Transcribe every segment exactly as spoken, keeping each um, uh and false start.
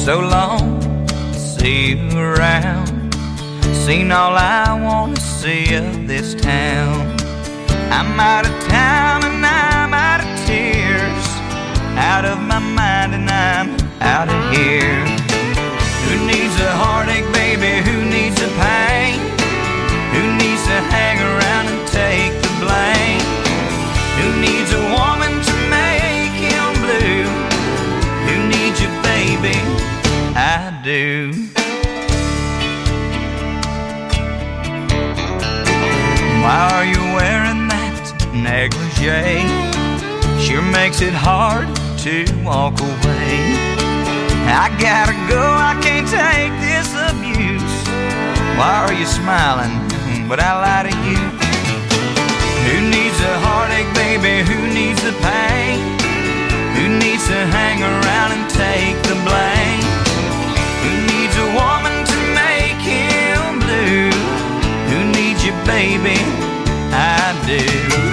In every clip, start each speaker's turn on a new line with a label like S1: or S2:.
S1: so long, see you around. Seen all I want to see of this town. I'm out of town and I'm out of tears, out of my mind and I'm out of here. Who needs a heartache, baby? Who needs a pain? Who needs to hang around and take the blame? Who needs a woman to make him blue? Who needs you, baby? I do. Why are you wearing that negligee? Sure makes it hard to walk away. I gotta go, I can't take this abuse. Why are you smiling, but I lie to you? Who needs a heartache, baby? Who needs the pain? Who needs to hang around and take the blame? Who needs a woman to make him blue? Who needs you, baby? I do.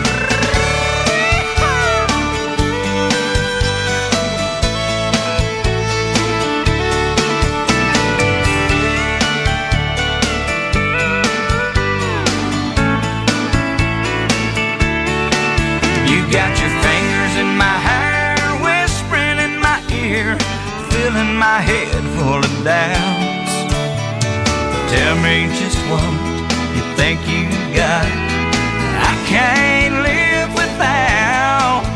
S1: Got your fingers in my hair, whispering in my ear, filling my head full of doubts. Tell me just what you think you got, I can't live without.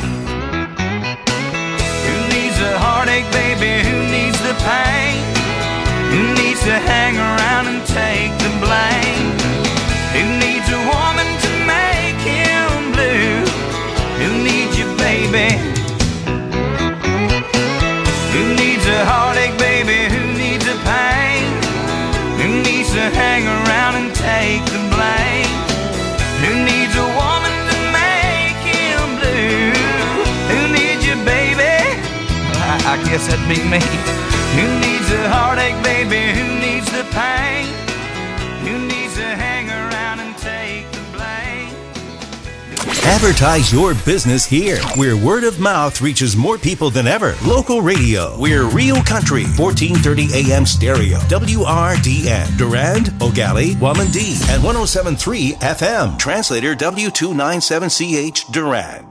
S1: Who needs a heartache, baby? Who needs the pain? Who needs to hang around and take the blame? Who needs a woman to make him blue? Who needs you, baby? Who needs a heartache, baby? Who needs a pain? Who needs to hang around and take the blame? Who needs a woman to make him blue? Who needs you, baby? I, I guess that'd be me. Who needs a heartache, baby? Who needs the pain? Who needs to hang around and take the blame?
S2: Advertise your business here, where word of mouth reaches more people than ever. Local radio. We're Real Country, fourteen thirty A M stereo. W R D N. Durand, Ogali, Wamandee, and one oh seven point three F M. Translator W two ninety-seven C H, Durand.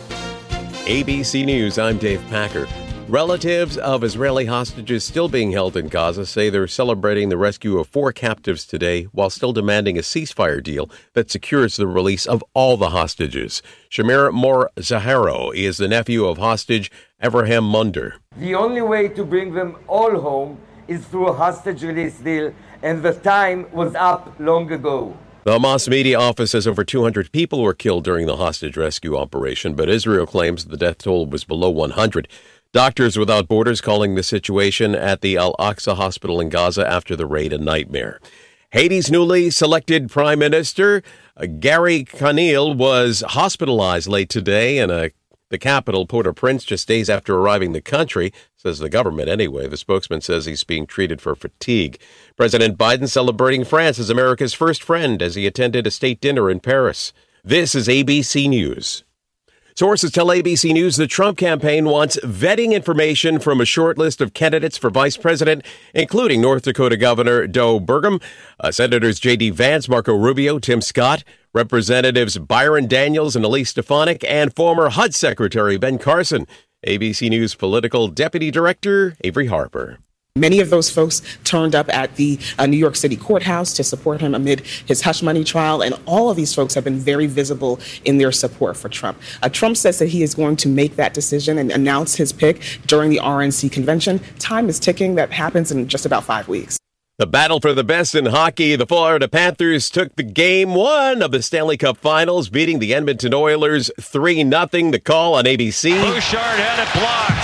S3: A B C News, I'm Dave Packer. Relatives of Israeli hostages still being held in Gaza say they're celebrating the rescue of four captives today while still demanding a ceasefire deal that secures the release of all the hostages. Shamir Mor Zaharo is the nephew of hostage Avraham Munder.
S4: The only way to bring them all home is through a hostage release deal, and the time was up long ago.
S3: The Hamas media office says over two hundred people were killed during the hostage rescue operation, but Israel claims the death toll was below one hundred. Doctors Without Borders calling the situation at the Al-Aqsa hospital in Gaza after the raid a nightmare. Haiti's newly selected Prime Minister, uh, Gary Conille, was hospitalized late today in a, the capital, Port-au-Prince, just days after arriving the country, says the government anyway. The spokesman says he's being treated for fatigue. President Biden celebrating France as America's first friend as he attended a state dinner in Paris. This is A B C News. Sources tell A B C News the Trump campaign wants vetting information from a short list of candidates for vice president, including North Dakota Governor Joe Burgum, uh, Senators J D Vance, Marco Rubio, Tim Scott, Representatives Byron Daniels and Elise Stefanik, and former H U D Secretary Ben Carson. A B C News political deputy director Avery Harper.
S5: Many of those folks turned up at the uh, New York City courthouse to support him amid his hush money trial, and all of these folks have been very visible in their support for Trump. Uh, Trump says that he is going to make that decision and announce his pick during the R N C convention. Time is ticking. That happens in just about five weeks.
S3: The battle for the best in hockey. The Florida Panthers took the game one of the Stanley Cup Finals, beating the Edmonton Oilers three nothing. The call on A B C.
S6: Bouchard had it blocked.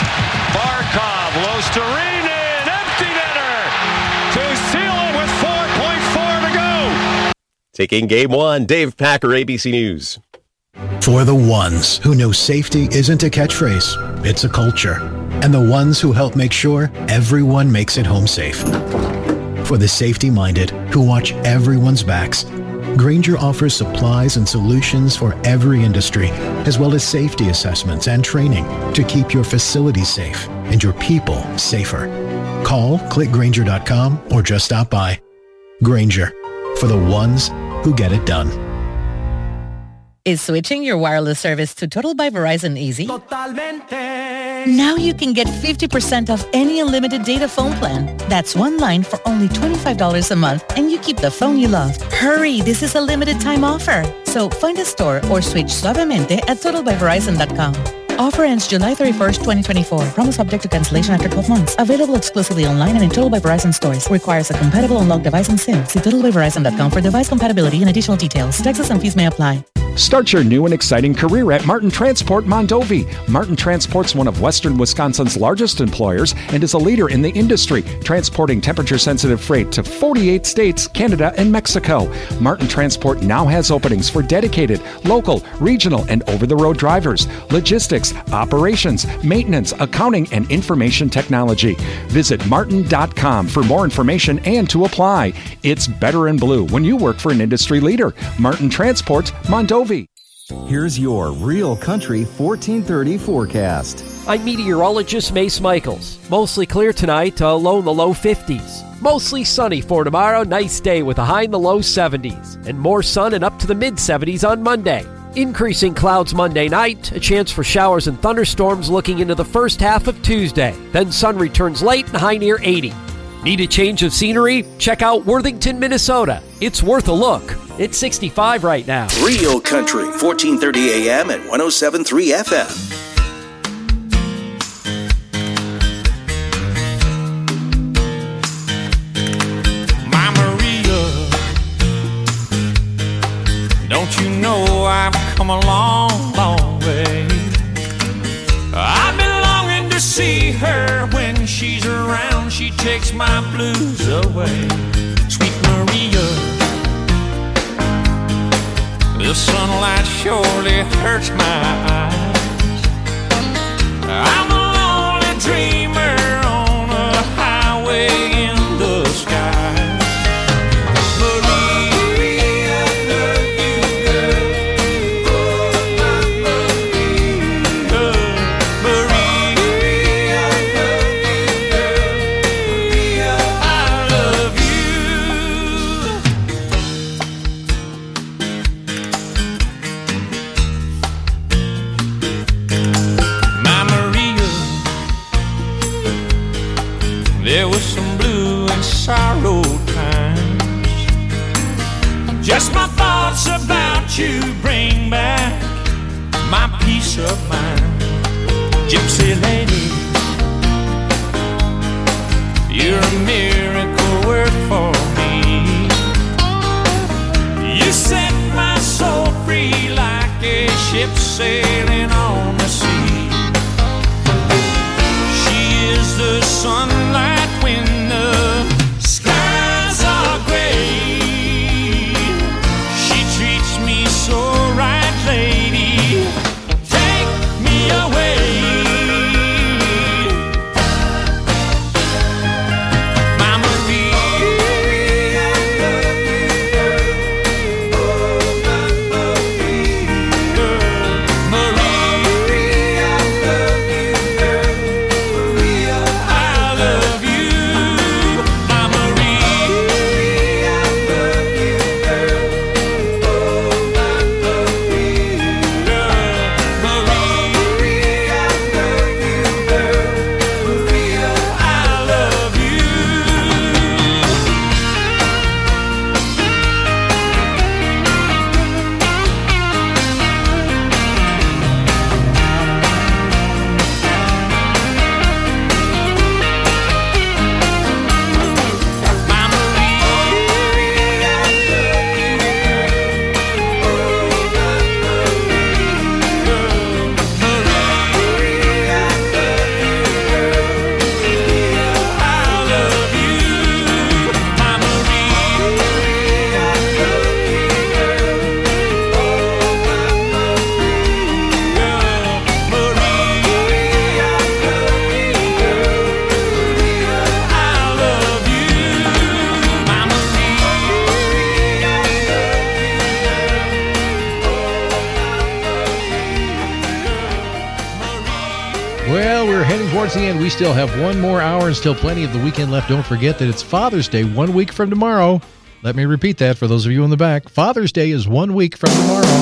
S6: Barkov, Losterinen, empty netter to seal it with four point four to go.
S3: Taking game one, Dave Packer, A B C News.
S7: For the ones who know safety isn't a catchphrase, it's a culture. And the ones who help make sure everyone makes it home safe. For the safety-minded who watch everyone's backs, Grainger offers supplies and solutions for every industry, as well as safety assessments and training to keep your facilities safe and your people safer. Call, click Grainger dot com, or just stop by. Grainger, for the ones who get it done.
S8: Is switching your wireless service to Total by Verizon easy? Totalmente. Now you can get fifty percent off any unlimited data phone plan. That's one line for only twenty-five dollars a month, and you keep the phone you love. Hurry, this is a limited time offer. So find a store or switch suavemente at total by verizon dot com. Offer ends July thirty-first, twenty twenty-four. Promo subject to cancellation after twelve months. Available exclusively online and in Total by Verizon stores. Requires a compatible unlocked device and SIM. See total by verizon dot com for device compatibility and additional details. Taxes and fees may apply.
S9: Start your new and exciting career at Martin Transport Mondovi. Martin Transport's one of Western Wisconsin's largest employers and is a leader in the industry, transporting temperature-sensitive freight to forty-eight states, Canada, and Mexico. Martin Transport now has openings for dedicated, local, regional, and over-the-road drivers, logistics, operations, maintenance, accounting, and information technology. Visit martin dot com for more information and to apply. It's better in blue when you work for an industry leader. Martin Transport Mondovi.
S10: Here's your Real Country fourteen thirty forecast.
S11: I'm meteorologist Mace Michaels. Mostly clear tonight, uh, low in the low fifties. Mostly sunny for tomorrow, nice day with a high in the low seventies. And more sun and up to the mid seventies on Monday. Increasing clouds Monday night, a chance for showers and thunderstorms looking into the first half of Tuesday. Then sun returns late and high near eighty. Need a change of scenery? Check out Worthington, Minnesota. It's worth a look. It's sixty-five right now.
S2: Real Country, fourteen thirty A M and one oh seven point three F M.
S12: My Maria, don't you know I've come a long, long way? I've been longing to see her. When she's around, she takes my blues away. Sweet Maria, the sunlight surely hurts my eyes. I'm a lonely dreamer on a highway in the sky. Maria, I love you, girl. Oh, my Maria. Maria, I love you, girl. Maria, I love My Maria, there was some blue and sorrow times. Just my thoughts about you bring back my peace of mind. Gypsy lady, you're a miracle work for me. You set my soul free like a ship sailing on the sea. She is the sunlight when the skies are gray. She treats me so right, lady. Take me away. My Maria, I love you, girl. Oh, my Maria, girl. Maria, I love you, girl. Maria, I love you.
S13: Well, we're heading towards the end. We still have one more hour and still plenty of the weekend left. Don't forget that it's Father's Day one week from tomorrow. Let me repeat that for those of you in the back. Father's Day is one week from tomorrow.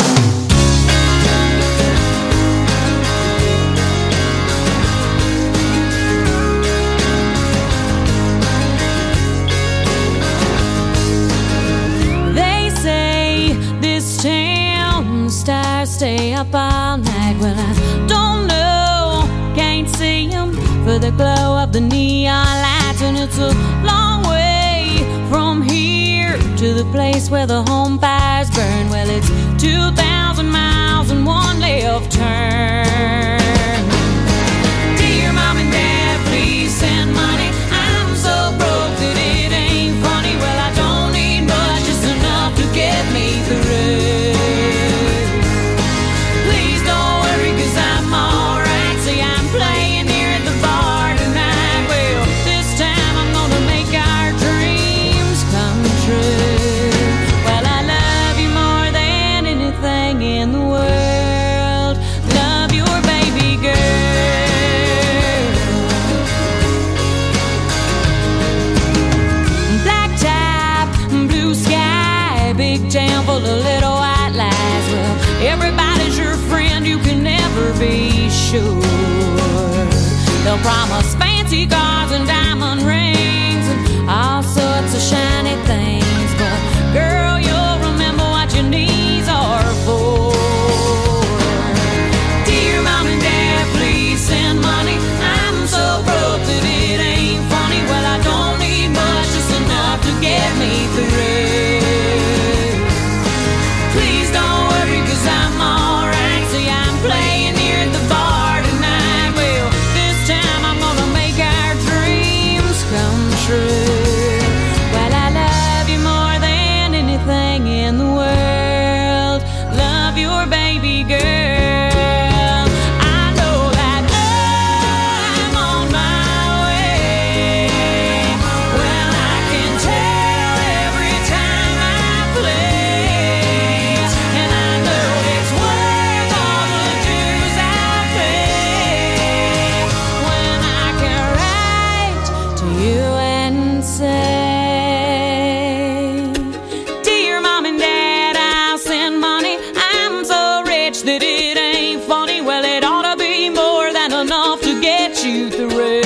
S14: Stars stay up all night. Well, I don't know, can't see them for the glow of the neon lights. And it's a long way from here to the place where the home fires burn. Well, it's two thousand miles and one left turn. Dear Mom and Dad, please send money. I'm so broke that it ain't funny. Well, I don't need much, just enough to get me through. Be sure they'll promise fancy cars and diamond rings and all sorts of shiny things, but girl, you'll remember what your knees are for. Dear Mom and Dad, please send money. I'm so broke that it ain't funny. Well, I don't need much, just enough to get me through. Please don't worry, 'cause I'm alright. See, I'm playing well, I love you more than anything in the world. Love your baby girl. I know that I'm on my way. Well, I can tell every time I play, and I know it's worth all the dues I pay when I can write to you. Say, dear Mom and Dad, I'll send money. I'm so rich that it ain't funny. Well, it ought to be more than enough to get you through.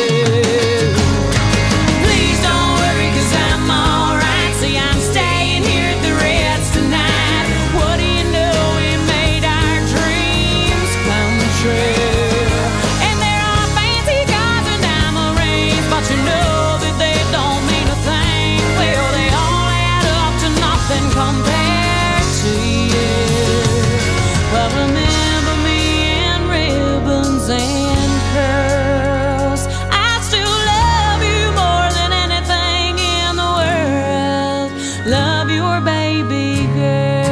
S14: Please don't worry, 'cause I'm alright. See, I'm staying here at the Ritz tonight. What do you know, we made our dreams come true. And there are fancy cars and diamond rings, but you know compared to you. Well, remember me in ribbons and curls. I still love you more than anything in the world. Love your baby girl.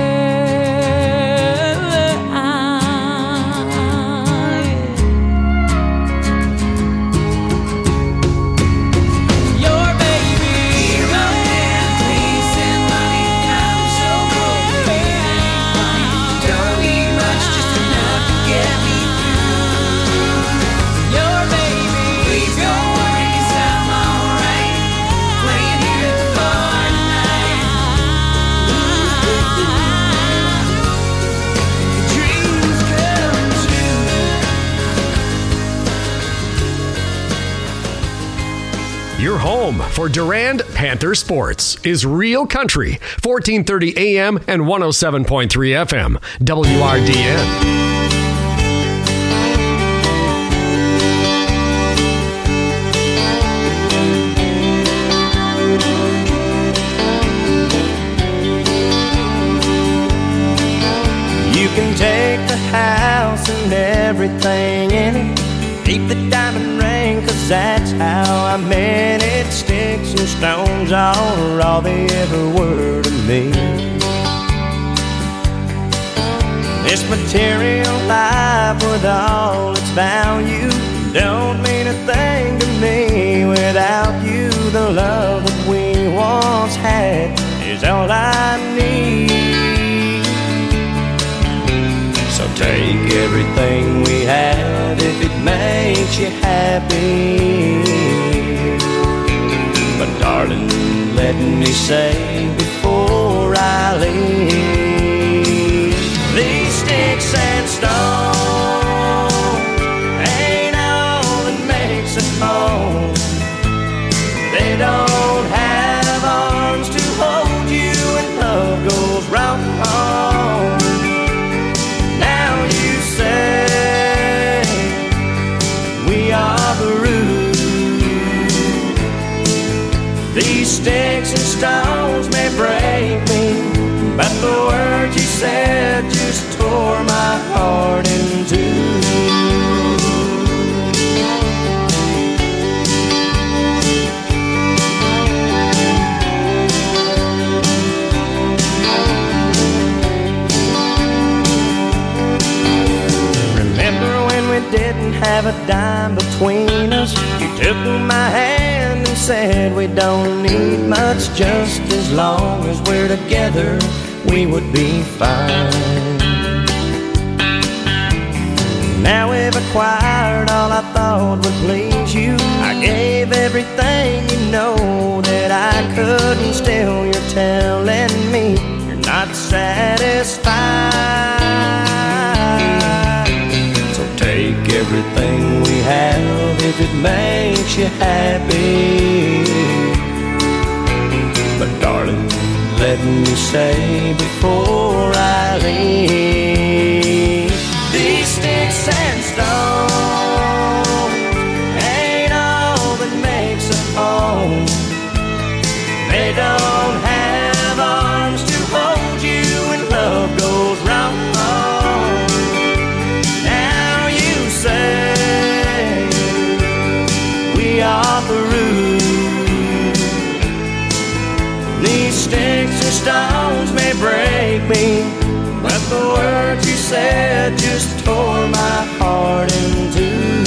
S15: Your home for Durand Panther Sports is Real Country, fourteen thirty A M and one oh seven point three F M, W R D N.
S16: You can take the house and everything in it. Keep the diamond ring, 'cause that's how I meant it. Sticks and stones are all they ever were to me. This material life with all its value don't mean a thing to me without you. The love that we once had is all I need. So take everything we have have if it makes you happy. But darling, let me say before I leave, these sticks and stones ain't all that makes a home. They don't have arms to hold you when love goes wrong. Now you say we are the root. These sticks and stones may break me, but the words you said just tore my heart in two. Didn't have a dime between us. You took my hand and said we don't need much, just as long as we're together we would be fine. Now we've acquired all I thought would please you. I gave everything, you know that I could, and still you're telling me you're not satisfied. Take everything we have if it makes you happy. But darling, let me say before I leave, these sticks and stones ain't all that makes a home. They don't have arms to hold you when love goes wrong. We are the root. These sticks and stones may break me, but the words you said just tore my heart in two.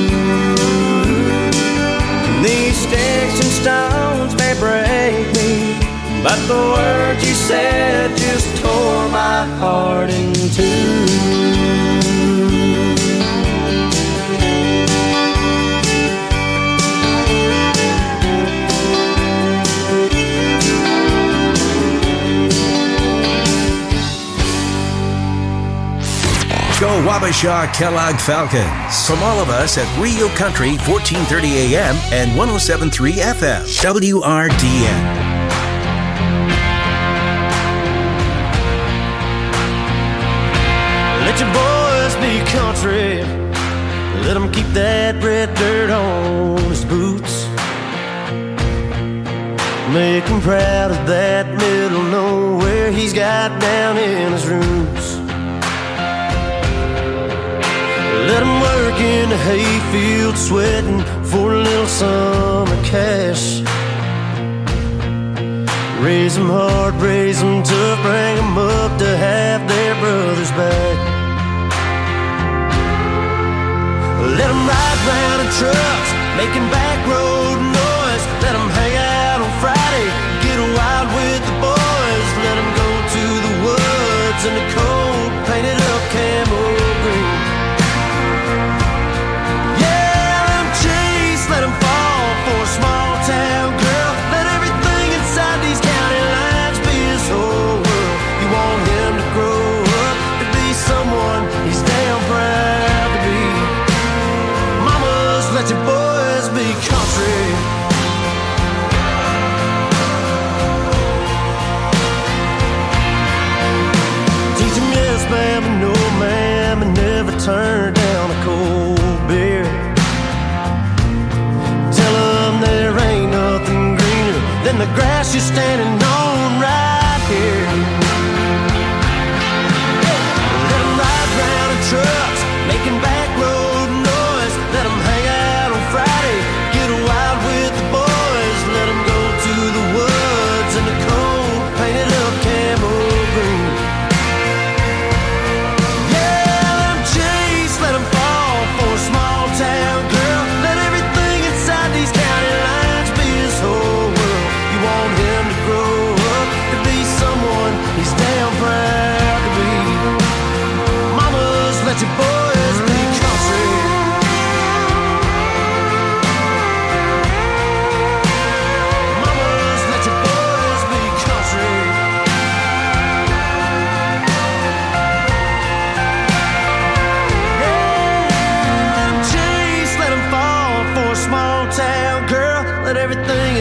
S16: These sticks and stones may break me, but the words you said just tore my heart in two.
S2: Go Wabasha Kellogg Falcons. From all of us at Rio Country, fourteen thirty A M and one oh seven point three F M, W R D N.
S16: Let your boys be country. Let them keep that red dirt on his boots. Make him proud of that middle nowhere he's got down in his roots. Let him work in the hayfield sweating for a little summer cash. Raise them hard, raise them tough, bring them up to have their brothers back. Let them ride round in trucks, making back road noise. Let them hang out on Friday, get wild with the boys. Let them go to the woods in the cold, painted up camo green. Let him fall for a small town girl. Let everything inside these county lines be his whole world. You want him to grow up to be someone he's damn proud to be. Mamas, let your boys be country. Teach him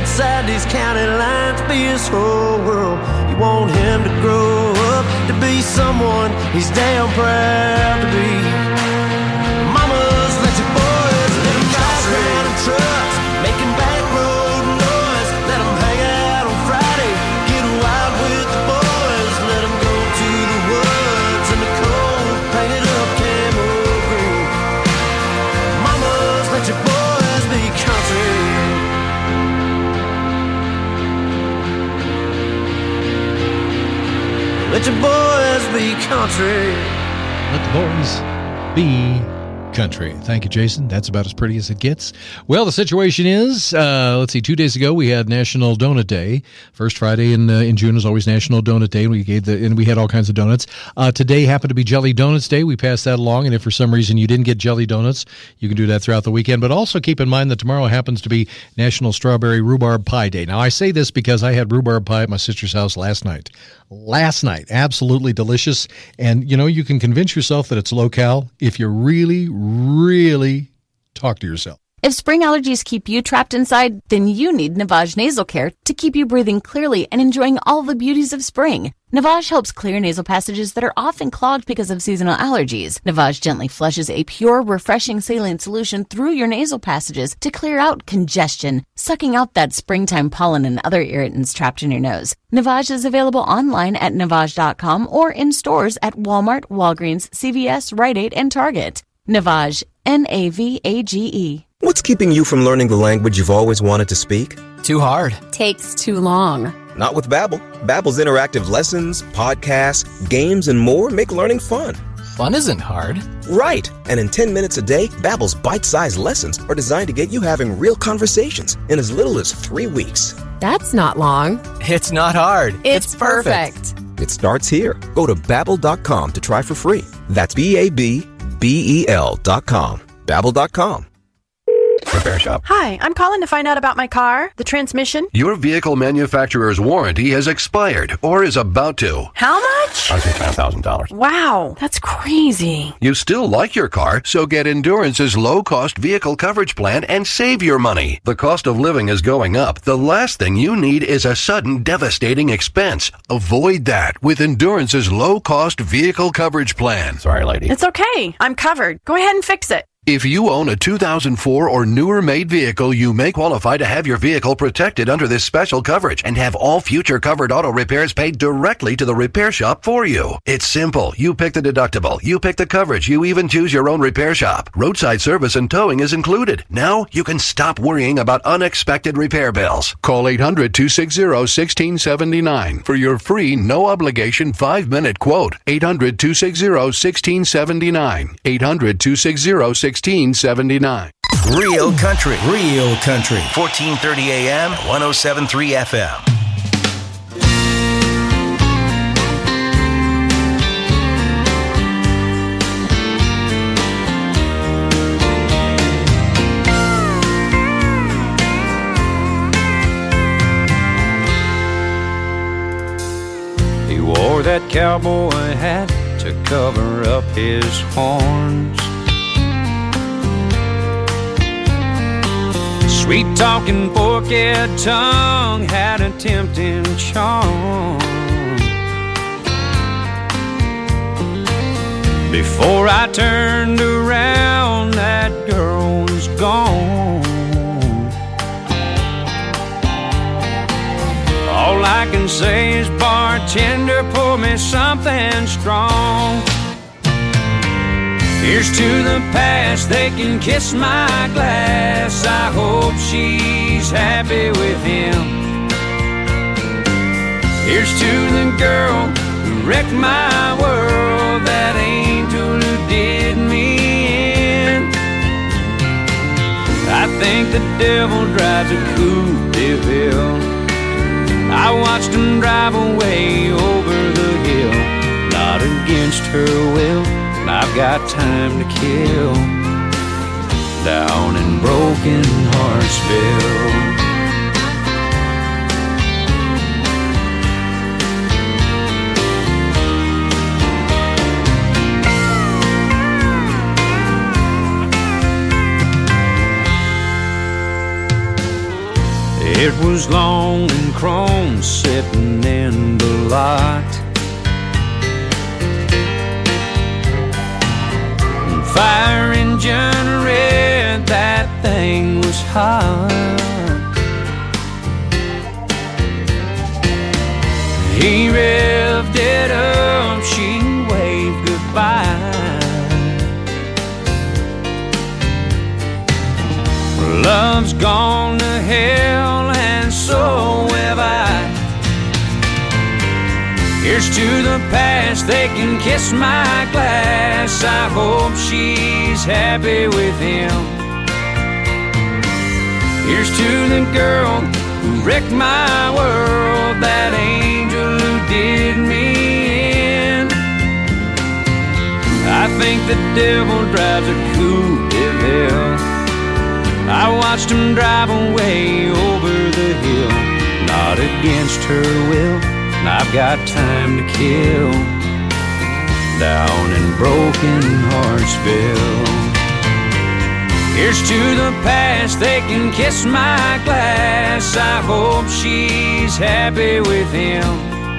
S16: inside these county lines be his whole world. You want him to grow up to be someone he's damn proud to be. Mamas, let your boys let them drive around in trucks, making back road noise. Let them hang out on Friday, get wild with the boys. Let them go to the woods in the cold, painted up camo green. Mamas, let your boys be country. Let your boys be country.
S13: Let the boys be country. Thank you, Jason. That's about as pretty as it gets. Well, the situation is, uh, let's see, two days ago we had National Donut Day. First Friday in uh, in June is always National Donut Day, and we gave the and we had all kinds of donuts. Uh, today happened to be Jelly Donuts Day. We passed that along, and if for some reason you didn't get jelly donuts, you can do that throughout the weekend. But also keep in mind that tomorrow happens to be National Strawberry Rhubarb Pie Day. Now, I say this because I had rhubarb pie at my sister's house last night. Last night. Absolutely delicious. And, you know, you can convince yourself that it's low-cal if you really, really talk to yourself.
S17: If spring allergies keep you trapped inside, then you need Navage Nasal Care to keep you breathing clearly and enjoying all the beauties of spring. Navage helps clear nasal passages that are often clogged because of seasonal allergies. Navage gently flushes a pure, refreshing saline solution through your nasal passages to clear out congestion, sucking out that springtime pollen and other irritants trapped in your nose. Navage is available online at navage dot com or in stores at Walmart, Walgreens, C V S, Rite Aid, and Target. Navage, N A V A G E.
S18: What's keeping you from learning the language you've always wanted to speak?
S19: Too hard.
S20: Takes too long.
S18: Not with Babbel. Babbel's interactive lessons, podcasts, games, and more make learning fun.
S19: Fun isn't hard.
S18: Right. And in ten minutes a day, Babbel's bite-sized lessons are designed to get you having real conversations in as little as three weeks.
S20: That's not long.
S19: It's not hard.
S20: It's, it's perfect.
S18: perfect. It starts here. Go to babbel dot com to try for free. That's B A B B E L dot com. Babbel dot com.
S21: Repair Shop.
S22: Hi, I'm calling to find out about my car, the transmission.
S21: Your vehicle manufacturer's warranty has expired or is about to.
S22: How much?
S21: I think five thousand dollars.
S22: Wow, that's crazy.
S21: You still like your car, so get Endurance's low-cost vehicle coverage plan and save your money. The cost of living is going up. The last thing you need is a sudden, devastating expense. Avoid that with Endurance's low-cost vehicle coverage plan. Sorry, lady.
S22: It's okay. I'm covered. Go ahead and fix it.
S21: If you own a two thousand four or newer made vehicle, you may qualify to have your vehicle protected under this special coverage and have all future covered auto repairs paid directly to the repair shop for you. It's simple. You pick the deductible. You pick the coverage. You even choose your own repair shop. Roadside service and towing is included. Now you can stop worrying about unexpected repair bills. Call eight hundred, two six zero, one six seven nine for your free, no obligation five minute quote. eight hundred, two six zero, one six seven nine. eight hundred, two six zero, sixteen seventy-nine.
S2: Real country, real country. fourteen thirty A M, one oh seven point three F M.
S12: He wore that cowboy hat to cover up his horns. Sweet-talking, forked tongue had a tempting charm. Before I turned around, that girl was gone. All I can say is, bartender, pour me something strong. Here's to the past, they can kiss my glass. I hope she's happy with him. Here's to the girl who wrecked my world, that angel who did me in. I think the devil drives a Coupe de Ville. I watched him drive away over the hill, not against her will. I've got time to kill down in Broken Heartsville. It was long and chrome sitting in the lot. Fire engine red, that thing was hot. He revved it up, she waved goodbye. Love's gone to hell and so have I. Here's to the past, they can kiss my glass. I hope she's happy with him. Here's to the girl who wrecked my world, that angel who did me in. I think the devil drives a coupe de ville. I watched him drive away over the hill, not against her will. I've got time to kill down in Broken Heartsville. Here's to the past, they can kiss my glass. I hope she's happy with him.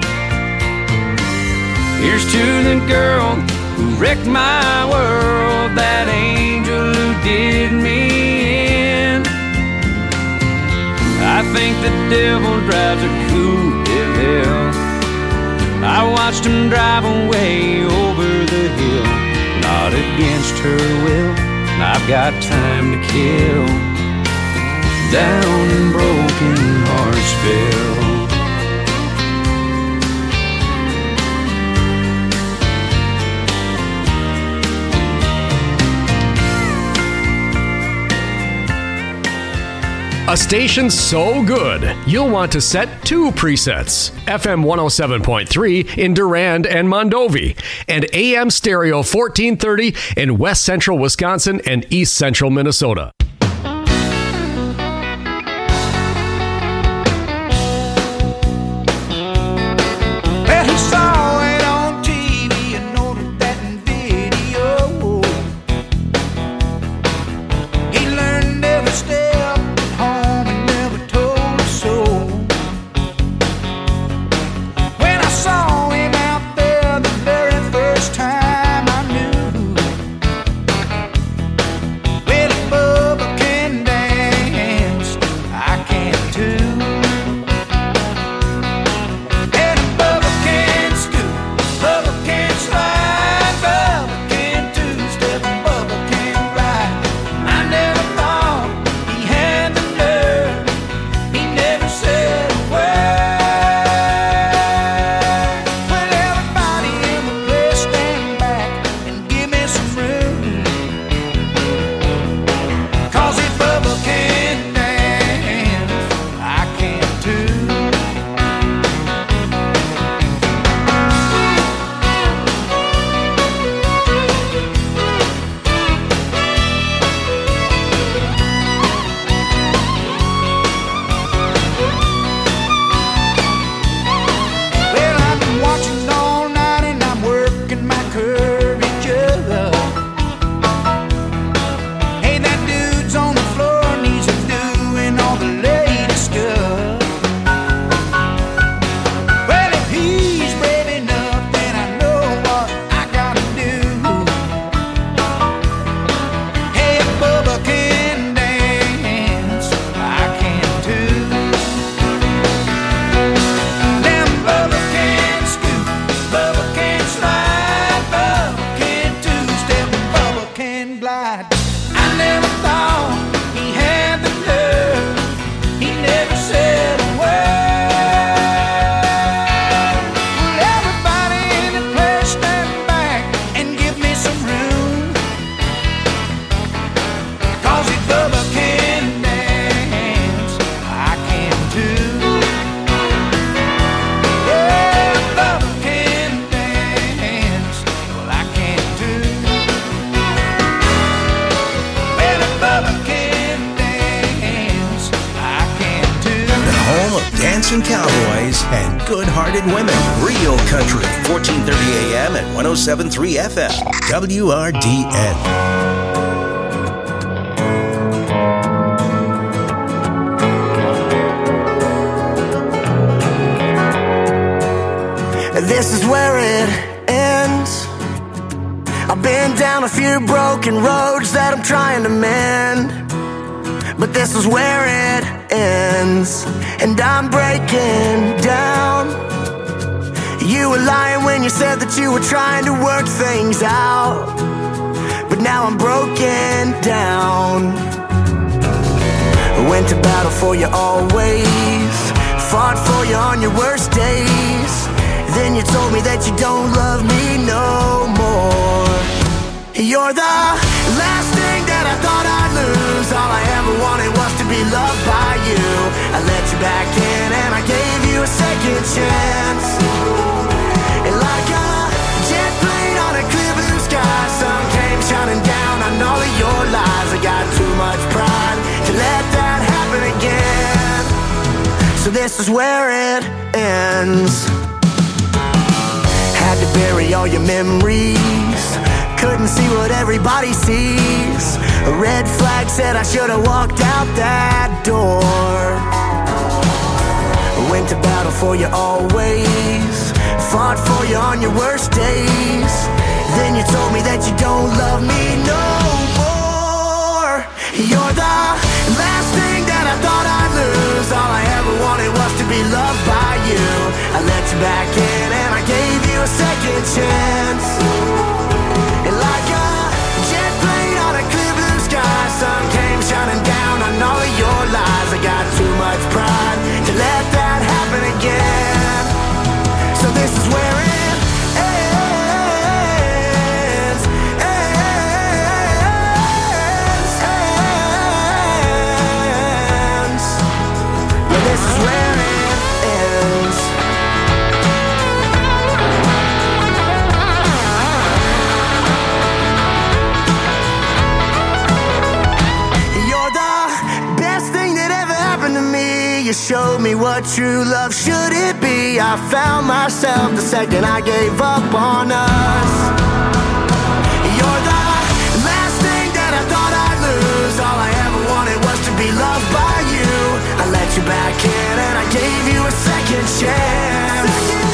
S12: Here's to the girl who wrecked my world, that angel who did me in. I think the devil drives a coupe de ville. I watched him drive away over the hill, not against her will. I've got time to kill down in Broken Heartsville.
S15: A station so good, you'll want to set two presets. F M one oh seven point three in Durand and Mondovi, and A M stereo fourteen thirty in West Central Wisconsin and East Central Minnesota.
S12: Well, he saw it on T V and noted that in video. He learned every step home and never told a soul. When I saw him out there the very first time, I knew. Well, if Bubba can dance, I can too. And if Bubba can scoot, Bubba can slide, Bubba can two-step, Bubba can ride. I never thought he had the nerve. He never said a word. Well, everybody in the place stand back and give me some room. 'Cause if Bubba can dance, I can too. Well, I've been watching all night and I'm working my courage up. Hey, that dude's on the floor and he's doing all the latest stuff. Well, if he's brave enough, then I know what I gotta do. Hey, if Bubba can dance, I can too. Now Bubba can scoot, Bubba can slide, Bubba can two-step, Bubba can glide. I never thought he had the nerve. He never said a word. Well, everybody in the place stand back and give me some room. 'Cause if Bubba can dance, I can too. Yeah, if Bubba can dance, well, I can too. Well, if Bubba can dance, I can too.
S2: The home of dancing cowboys and good-hearted women. Real Country, fourteen thirty A M at one oh seven point three F M. W R D N.
S16: this is where it ends. I've been down a few broken roads that I'm trying to mend, but this is where it ends, and I'm breaking down. You were lying when you said that you were trying to work things out, but now I'm broken down. Went to battle for you always, fought for you on your worst days. Then you told me that you don't love me no more. You're the last thing that I thought I'd lose. All I ever wanted was to be loved by you. I let you back in and I gave you a second chance. And like a jet plane on a clear blue sky, sun came shining down on all of your lies. I got too much pride to let that happen again. So this is where it ends. Had to bury all your memories, couldn't see what everybody sees. A red flag said I should have walked out that door. Went to battle for you always, fought for you on your worst days. Then you told me that you don't love me no more. You're the last thing that I thought I'd lose. All I ever wanted was to be loved by you. I let you back in and I gave you a second chance. And like a jet plane on a clear blue sky, sun came shining down on all of your lies. I got too much pride to let that happen again. So this is where it ends, ends, ends. But this is where it ends. You showed me what true love should it be. I found myself the second I gave up on us. You're the last thing that I thought I'd lose. All I ever wanted was to be loved by you. I let you back in and I gave you a second chance.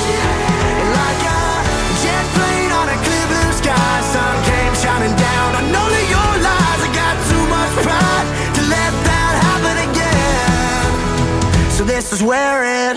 S16: And like a jet plane on a clear blue sky, sun came shining down on all of your lies. I got too much pride to let that happen again. So this is where it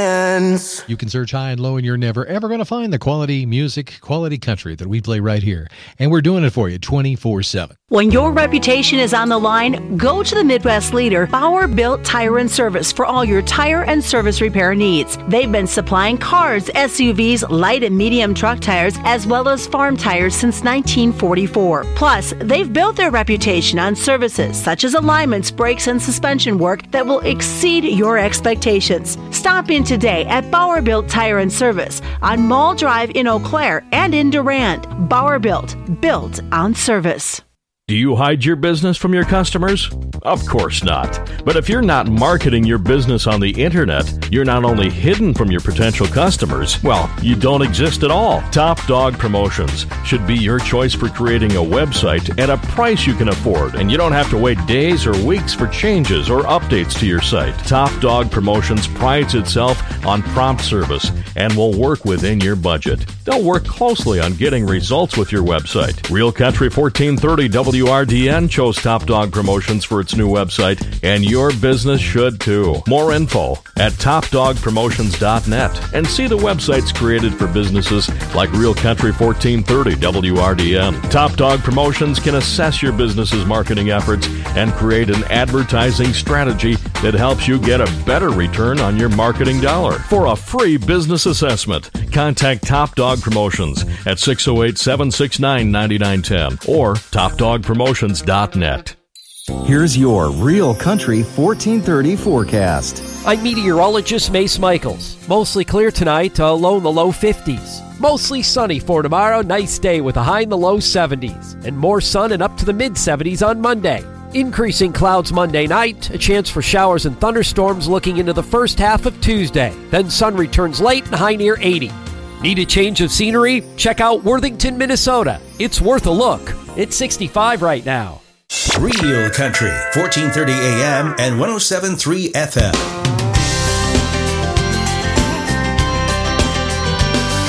S16: ends.
S13: You can search high and low and you're never ever going to find the quality music, quality country that we play right here. And we're doing it for you twenty-four seven.
S1: When your reputation is on the line, go to the Midwest leader, Bauer Built Tire and Service, for all your tire and service repair needs. They've been supplying cars, S U Vs, light and medium truck tires, as well as farm tires since nineteen forty-four. Plus, they've built their reputation on services such as alignments, brakes, and suspension work that will exceed your expectations. Stop in today at Bauer Built Tire and Service on Mall Drive in Eau Claire and in Durand. Bauer Built, built on service.
S4: Do you hide your business from your customers? Of course not. But if you're not marketing your business on the internet, you're not only hidden from your potential customers, well, you don't exist at all. Top Dog Promotions should be your choice for creating a website at a price you can afford, and you don't have to wait days or weeks for changes or updates to your site. Top Dog Promotions prides itself on prompt service and will work within your budget. They'll work closely on getting results with your website. Real Country fourteen thirty W R D N chose Top Dog Promotions for its new website, and your business should too. More info at top dog promotions dot net, and see the websites created for businesses like Real Country fourteen thirty W R D N. Top Dog Promotions can assess your business's marketing efforts and create an advertising strategy that helps you get a better return on your marketing dollar. For a free business assessment, contact Top Dog Promotions at six oh eight, seven six nine, nine nine one zero or top dog promotions dot net.
S10: Here's your Real Country fourteen thirty forecast.
S11: I'm meteorologist Mace Michaels. Mostly clear tonight, uh, low in the low fifties. Mostly sunny for tomorrow, nice day with a high in the low seventies. And more sun and up to the mid seventies on Monday. Increasing clouds Monday night, a chance for showers and thunderstorms looking into the first half of Tuesday. Then sun returns late and high near eighty. Need a change of scenery? Check out Worthington, Minnesota. It's worth a look. It's sixty-five right now.
S2: Real Country, fourteen thirty A M and one oh seven point three F M.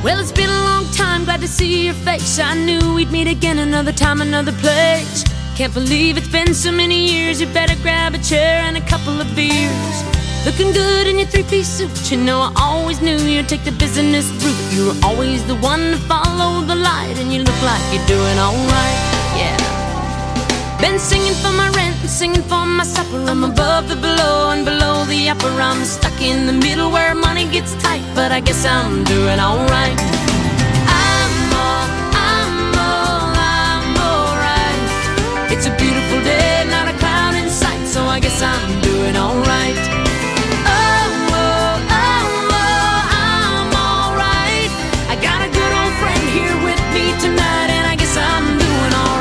S14: Well, it's been a long time, glad to see your face. I knew we'd meet again another time, another place. Can't believe it's been so many years. You better grab a chair and a couple of beers. Looking good in your three-piece suit. You know I always knew you'd take the business route. You were always the one to follow the light, and you look like you're doing alright, yeah. Been singing for my rent and singing for my supper. I'm above the below and below the upper. I'm stuck in the middle where money gets tight, but I guess I'm doing alright. I'm all, I'm all, I'm alright. It's a beautiful day, not a cloud in sight, so I guess I'm doing alright. Oh, oh, oh, oh, I'm alright. I got a good old friend here with me tonight, and I guess I'm doing alright.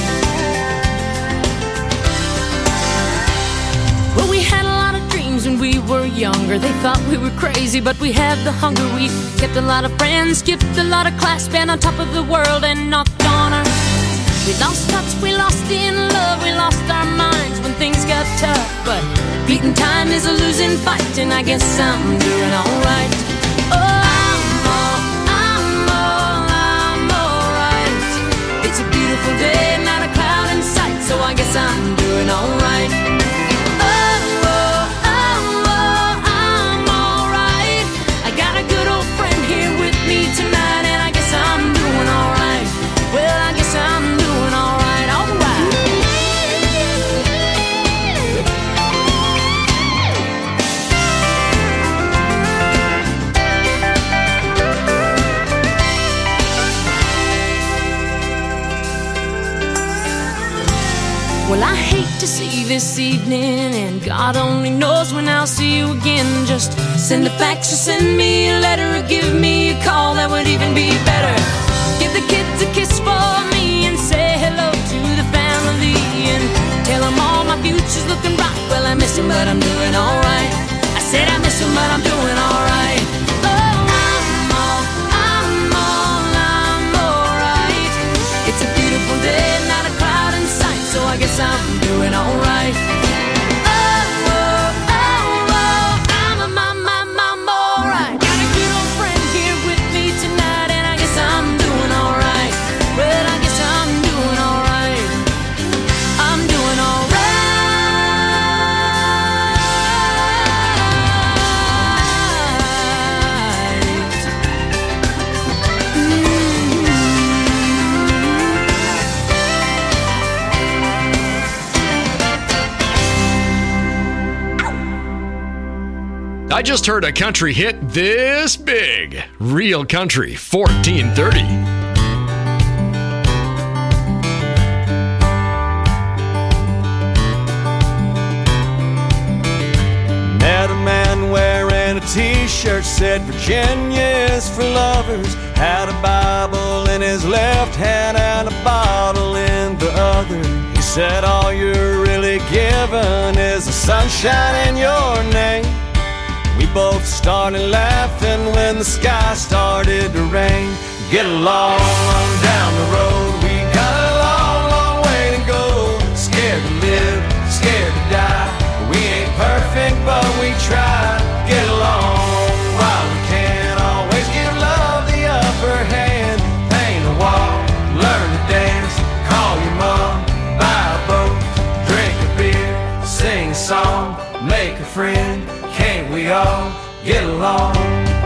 S14: Well, we had a lot of dreams when we were younger. They thought we were crazy, but we had the hunger. We kept a lot of friends, skipped a lot of class, been on top of the world and knocked on our. We lost touch, we lost in love, we lost our minds when things got tough. But beating time is a losing fight, and I guess I'm doing alright. Oh, I'm all, I'm all, I'm alright. It's a beautiful day, not a cloud in sight, so I guess I'm doing alright. Oh, oh, oh, oh, I'm alright. I got a good old friend here with me tonight, and I guess I'm doing alright. Well, I guess I'm doing alright, alright. Well, I hate to see you this evening, and God only knows when I'll see you again. Just send a fax or send me a letter, or give me a call, that would even be better. Give the kids a kiss for me and say hello to the family, and tell them all my future's looking bright. Well, I miss him, but I'm doing alright. I said I miss him, but I'm doing alright. Oh, I'm all, I'm all, I'm alright. It's a beautiful day, not a cloud in sight, so I guess I'm doing alright. Oh, oh, oh, oh, I'm a my, my, I'm alright. Got a good old friend here with me tonight, and I guess I'm doing alright. Well, I guess I'm doing alright. I'm doing alright.
S15: I just heard a country hit this big. Real Country fourteen thirty.
S16: Met a man wearing a t-shirt, said Virginia is for lovers. Had a Bible in his left hand and a bottle in the other. He said all you're really given is the sunshine in your name. We both started laughing when the sky started to rain. Get along on down the road, we got a long, long way to go. Scared to live, scared to die. We ain't perfect, but we try. Get along while we can. Always give love the upper hand. Paint a wall, learn to dance. Call your mom, buy a boat, drink a beer, sing a song, make a friend. Can't we all get along?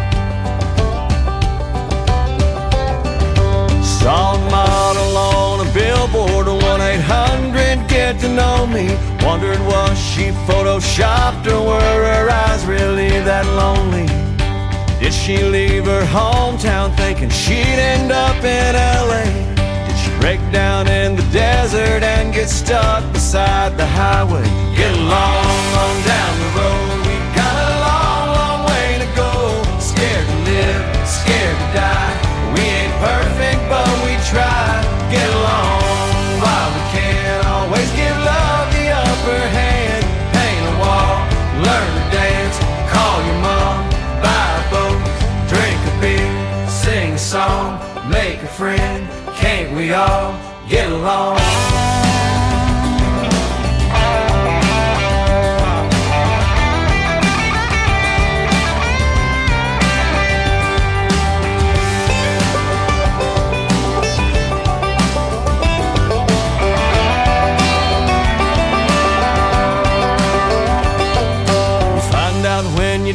S16: Saw a model on a billboard, one eight hundred get to know me. Wondered was she photoshopped or were her eyes really that lonely? Did she leave her hometown thinking she'd end up in L A? Did she break down in the desert and get stuck beside the highway? Get along on down the road. Scared to die. We ain't perfect, but we try. Get along while we can. Always give love the upper hand. Paint a wall, learn to dance. Call your mom, buy a boat, drink a beer, sing a song, make a friend. Can't we all get along?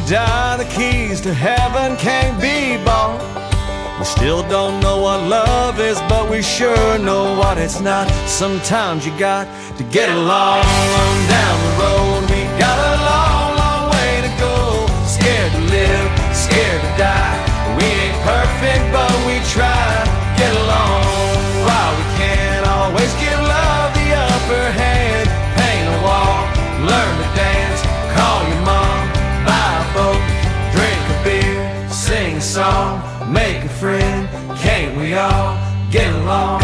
S12: die, the keys to heaven can't be bought. We still don't know what love is, but we sure know what it's not. Sometimes you got to get along on down the road. We got a long, long way to go. Scared to live, scared to die. We ain't perfect, but we try. Get along while we can. Always give love the upper hand. Paint a wall, learn to dance. Call your mom, buy a boat, drink a beer, sing a song. Make a friend, can't we all get along?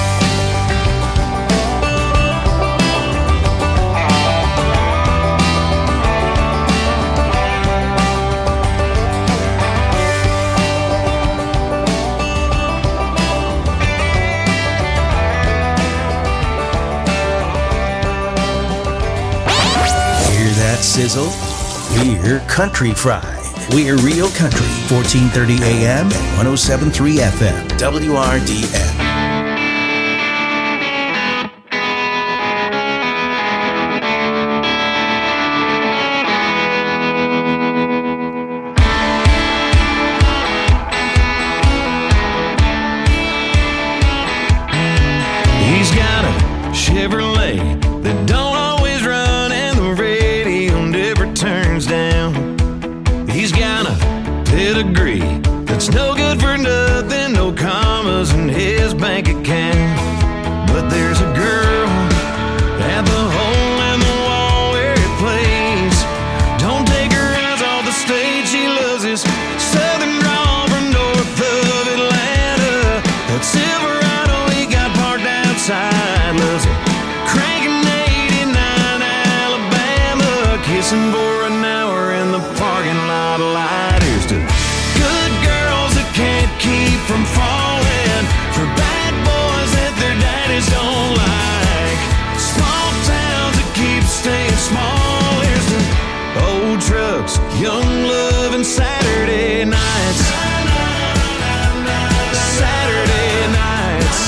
S2: Hear that sizzle? We're Country Fried. We're Real Country, fourteen thirty A M and one oh seven point three F M, W R D N.
S12: He's got a Chevrolet that don't always run, and the radio never turns down. He's got a pedigree that's no good for nothing, no commas in his bank account. But there's a girl at the hole in the wall where it plays. Don't take her eyes off the stage, she loves his southern drawl from north of Atlanta. That Silverado he got parked outside, loves it cranking eighty-nine Alabama, kissing for an hour in the parking lot light. Here's to good girls that can't keep from falling for bad boys that their daddies don't like. Small towns that keep staying small. Here's to old trucks, young love, and Saturday nights. Saturday nights.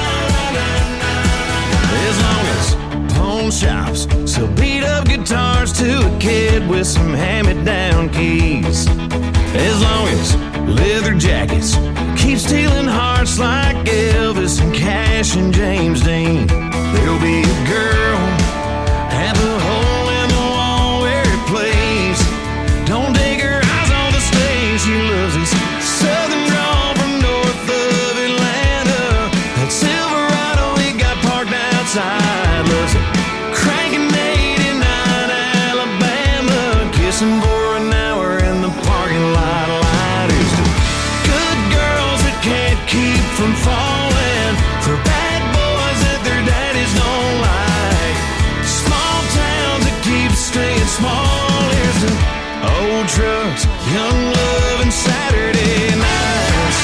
S12: As long as pawn shops sell beat up guitars to a kid with some hand-me-down keys. As long as leather jackets keep stealing hearts like Elvis and Cash and James Dean, there'll be a girl at the hole in the wall where it plays. Don't take her eyes off the stage, she loves his southern drawl from north of Atlanta. That Silverado he got parked outside, loves it cranking eighty-nine Alabama, kissing for an hour in the parking lot light. Here's to good girls that can't keep from falling for bad boys that their daddies don't like. Small towns that keep staying small. Here's to old trucks, young love, and Saturday nights.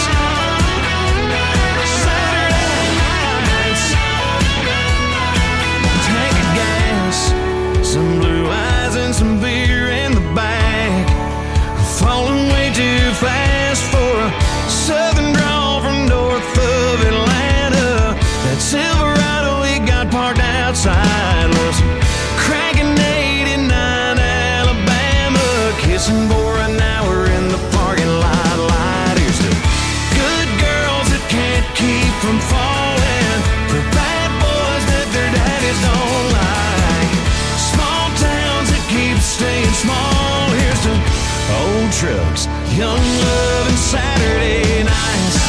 S12: Saturday nights. Tank of gas, some blue eyes and some beer in the back. Falling way too fast for a southern drawl from north of Atlanta. That Silverado he got parked outside, loves cranking eighty-nine Alabama, kissing for an hour in the parking lot light. Here's to good girls that can't keep from falling for bad boys that their daddies don't like. Small towns that keep staying small. Here's to old trucks, young love, and Saturday nights.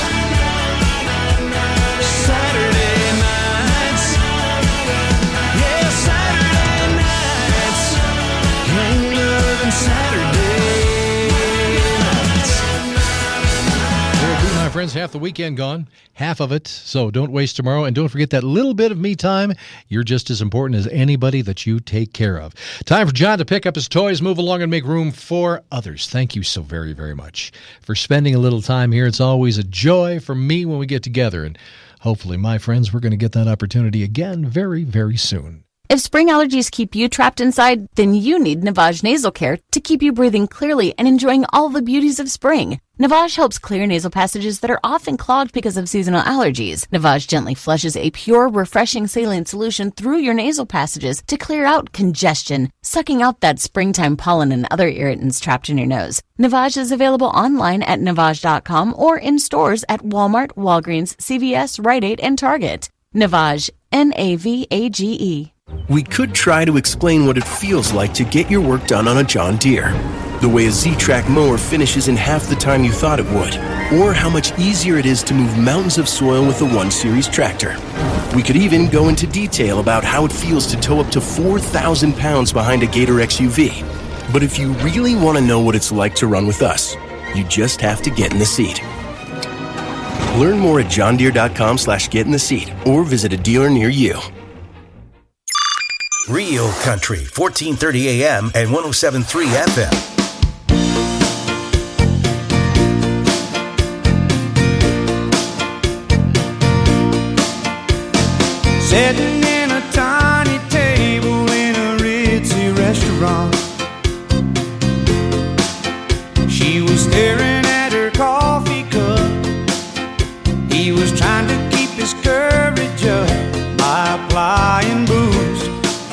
S12: Saturday nights. Yeah, Saturday nights. Young love and Saturday nights.
S13: There it is, my friends. Half the weekend gone. Half of it. So don't waste tomorrow. And don't forget that little bit of me time. You're just as important as anybody that you take care of. Time for John to pick up his toys, move along, and make room for others. Thank you so very, very much for spending a little time here. It's always a joy for me when we get together. And hopefully, my friends, we're going to get that opportunity again very, very soon.
S17: If spring allergies keep you trapped inside, then you need Navage Nasal Care to keep you breathing clearly and enjoying all the beauties of spring. Navage helps clear nasal passages that are often clogged because of seasonal allergies. Navage gently flushes a pure, refreshing saline solution through your nasal passages to clear out congestion, sucking out that springtime pollen and other irritants trapped in your nose. Navage is available online at navage dot com or in stores at Walmart, Walgreens, C V S, Rite Aid, and Target. Navage, N A V A G E.
S5: We could try to explain what it feels like to get your work done on a John Deere. The way a Z-Track mower finishes in half the time you thought it would. Or how much easier it is to move mountains of soil with the one series tractor. We could even go into detail about how it feels to tow up to four thousand pounds behind a Gator X U V. But if you really want to know what it's like to run with us, you just have to get in the seat. Learn more at johndeere.com slash get in the seat or visit a dealer near you.
S2: Real Country, fourteen thirty A M and one oh seven point three F M.
S12: Sitting in a tiny table in a ritzy restaurant, she was staring at her coffee cup. He was trying to keep his courage up by applying booze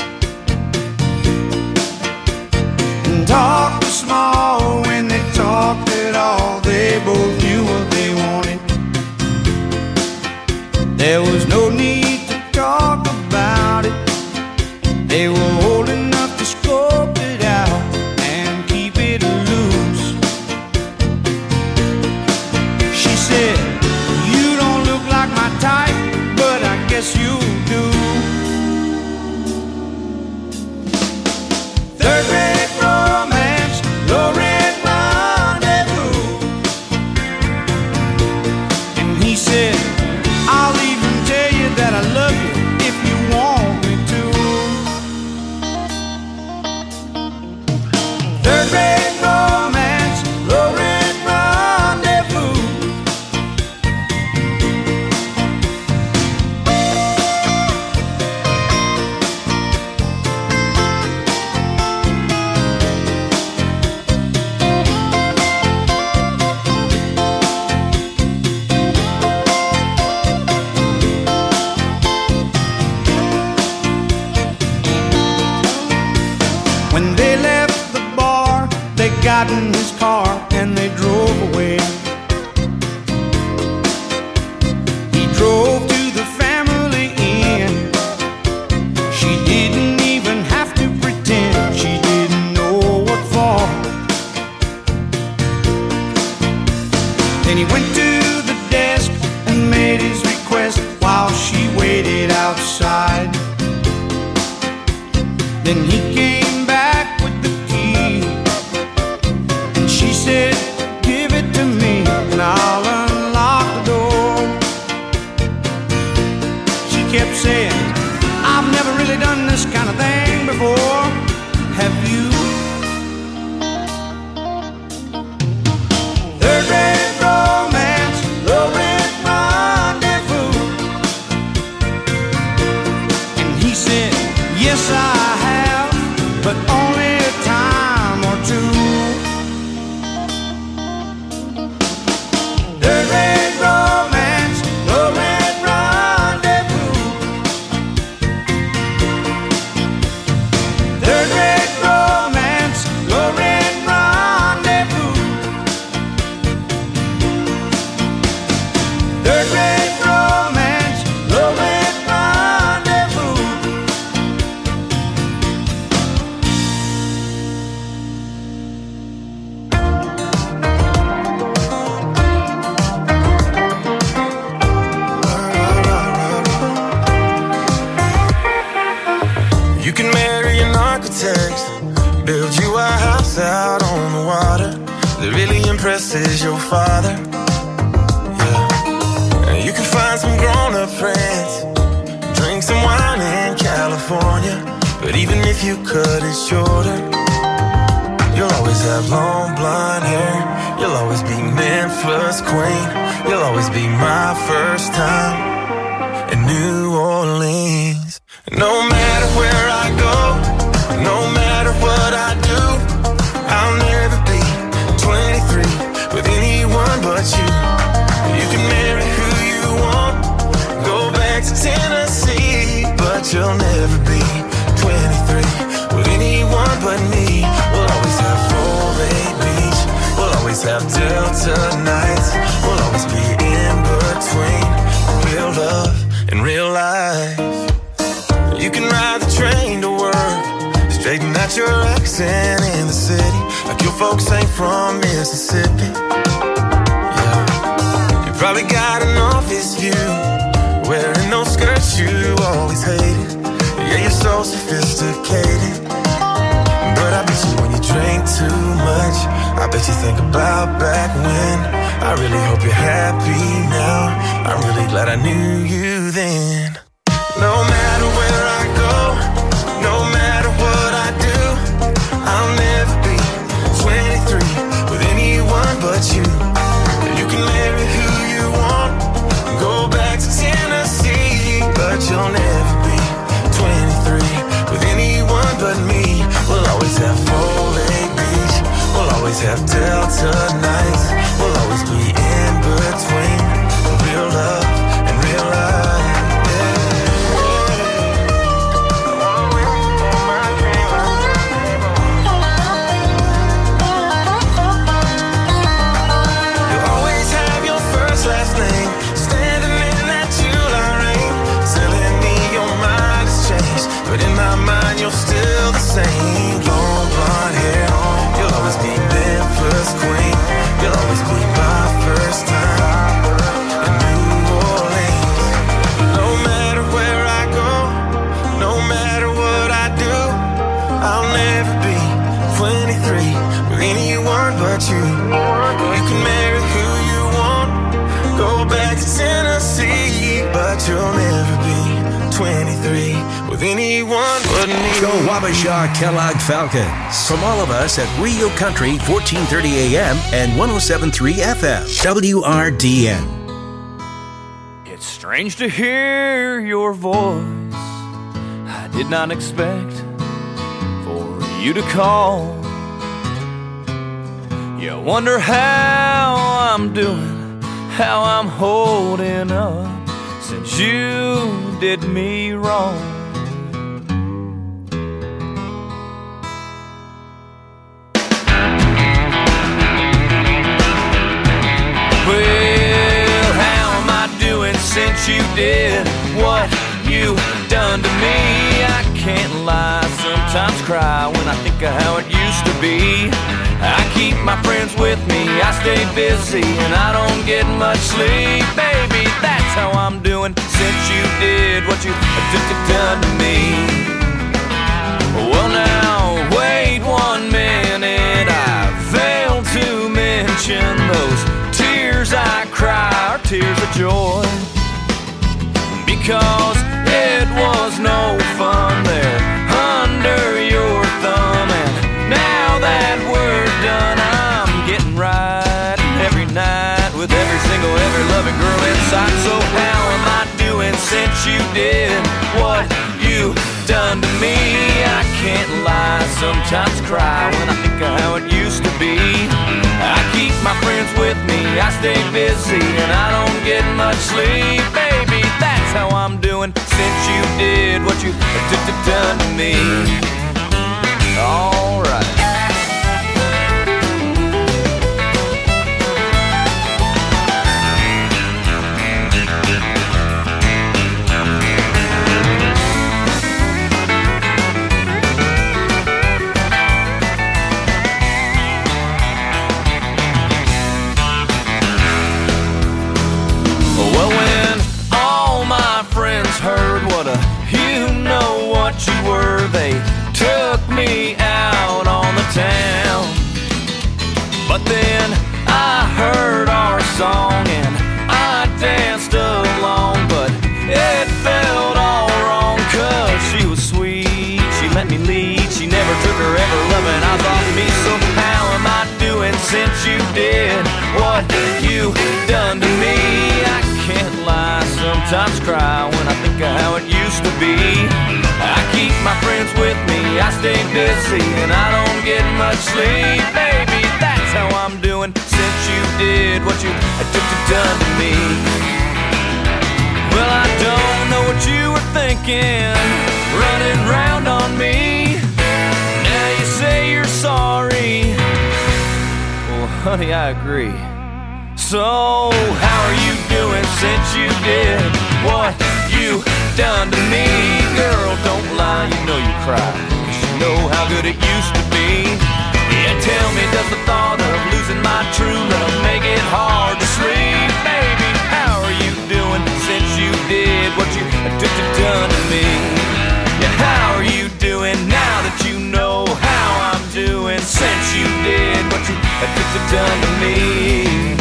S12: and talk was small when they talked at all. They both knew what they wanted. There was no need talk about it. They were old enough to scope it out and keep it loose. She said, you don't look like my type, but I guess you do. Third rate romance, low rent rendezvous. And he said, I'll even tell you that I love you if you want me to. Third rate romance, low rent rendezvous. When they left the bar, they got in his car and they drove away. He drove to the family inn. She didn't even have to pretend she didn't know what for. Then he went to the desk and made his request while she waited outside. Then he came back with the key, and she said, give it to me and I'll unlock the door. She kept saying, I've never really done this kind of thing before. Have you? Third rate romance, low rent rendezvous. And he said, yes I have, but only a time or two. Third rate romance, low rent rendezvous. Third rate romance, low rent rendezvous. Third rate romance, low rent rendezvous.
S6: You can marry an architect, build you a house out on the water that really impresses your father. Yeah. And you can find some grown-up friends, drink some wine in California. But even if you cut it shorter, you'll always have long blonde hair. You'll always be Memphis queen. You'll always be my first time in New Orleans. No matter where I go, no matter what I do, I'll never be twenty-three with anyone but you. You can marry who you want, go back to Tennessee, but you'll never be twenty-three with anyone but me. We'll always have Foley Beach, we'll always have Delta nights, we'll always be in between real love and real life. You can ride the train to work, straighten out your accent in the city, like your folks ain't from Mississippi. Yeah, you probably got an office view, wearing those skirts you always hated. Yeah, you're so sophisticated, but I bet you when you drink too much, I bet you think about back when. I really hope you're happy now, I'm really glad I knew you then. No matter where I go, no matter what I do, I'll never be twenty-three with anyone but you. You can marry who you want, go back to Tennessee, but you'll never be twenty-three with anyone but me. We'll always have Foley Beach, we'll always have Delta nights, we'll always be in between real love and real life. But in my mind, you're still the same. Long blonde hair, you'll always be Memphis queen. You'll always be my first time in New Orleans. No matter where I go, no matter what I do, I'll never be twenty-three with anyone but you. You can marry who you want, go back to Tennessee, but you'll never be twenty-three with anyone but me.
S2: Go Wabasha Kellogg Falcons. From all of us at Rio Country, fourteen thirty A M and one oh seven point three F M, W R D N.
S12: It's strange to hear your voice. I did not expect for you to call. You wonder how I'm doing, how I'm holding up, since you did me wrong. Well, how am I doing since you did what you done to me? I can't lie, sometimes cry when I think of how it used to be. I keep my friends with me, I stay busy, and I don't get much sleep. Baby, that's how I'm doing since you did what you done to me. Well now, wait one minute, I failed to mention those tears I cry are tears of joy, because it was no fun there under your thumb. And now that we're done, I'm getting right every night with every single, every loving girl in sight. So how am I doing since you did what you done to me? I can't lie, sometimes cry when I think of how it used to be. I keep my friends with me, I stay busy, and I don't get much sleep. Baby, that's how I'm doing since you did what you done to me. All right. Heard what a you know what you were, they took me out on the town. But then I heard our song and I danced along, but it felt all wrong, cause she was sweet, she let me lead, she never took her ever loving eyes off me. So how am I doing since you did what you done to me? I can't lie, sometimes cry when I think of how it used
S6: used to be. I keep my friends with me, I stay busy, and I don't get much sleep. Baby, that's how I'm doing since you did what you done to me. Well, I don't know what you were thinking, running round on me. Now you say you're sorry. Well, honey, I agree. So, how are you doing since you did what you done to me? Girl, don't lie, you know you cry, 'cause you know how good it used to be. Yeah, tell me, does the thought of losing my true love make it hard to sleep? Baby, how are you doing since you did what you done to me? Yeah, how are you doing now that you know how I'm doing since you did what you done to me?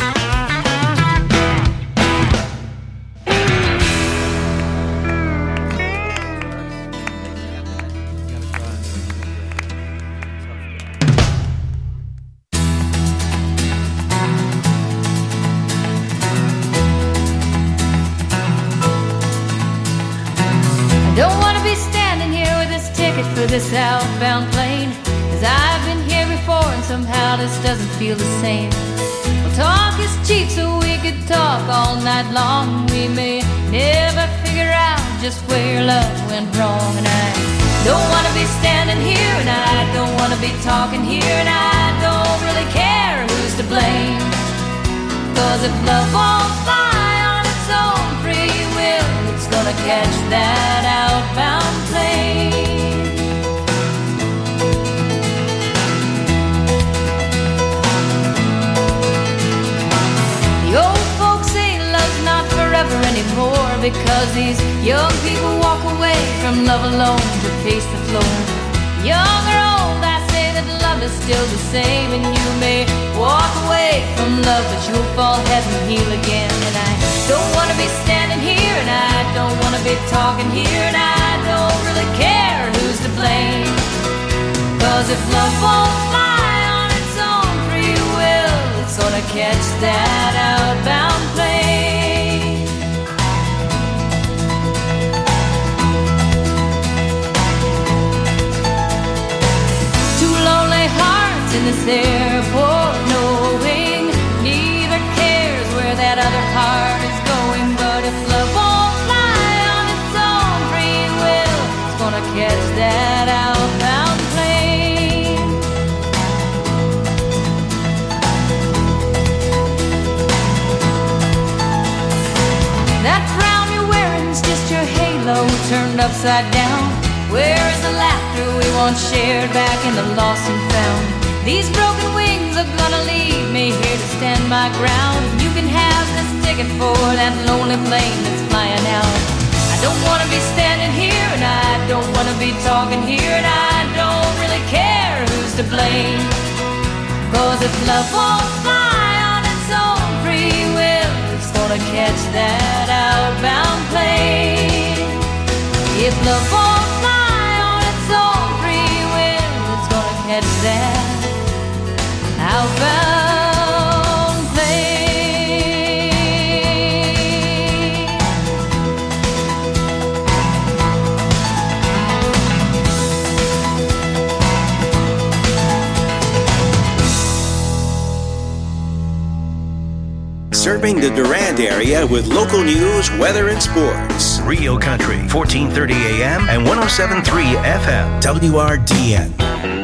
S14: For this outbound plane, 'cause I've been here before and somehow this doesn't feel the same. Well, talk is cheap, so we could talk all night long. We may never figure out just where love went wrong. And I don't want to be standing here, and I don't want to be talking here, and I don't really care who's to blame. 'Cause if love won't fly on its own free will, it's gonna catch that outbound plane. The old folks say love's not forever anymore, because these young people walk away from love alone to pace the floor. Young or old, I say that love is still the same, and you may walk away from love, but you'll fall head and heel again. And I don't want to be standing here, and I don't want to be talking here, and I don't really care who's to blame. 'Cause if love won't fly on its own free will, it's gonna catch that outbound plane. Two lonely hearts in this airport, knowing neither cares where that other heart is going. But if love won't fly on its own free will, it's gonna catch that outbound plane. That frown you're wearing's just your halo turned upside down. Where is the laughter we once shared back in the lost and found? These broken wings are gonna leave me here to stand my ground. You can have this ticket for that lonely plane that's flying out. I don't wanna be standing here, and I don't wanna be talking here, and I don't really care who's to blame. 'Cause if love won't fly on its own free will, it's gonna catch that outbound plane. If love won't fly on its own free will, it's gonna catch that outbound plane.
S2: Serving the Durand area with local news, weather, and sports. Rio Country, fourteen thirty A M and one oh seven point three F M, W R D N.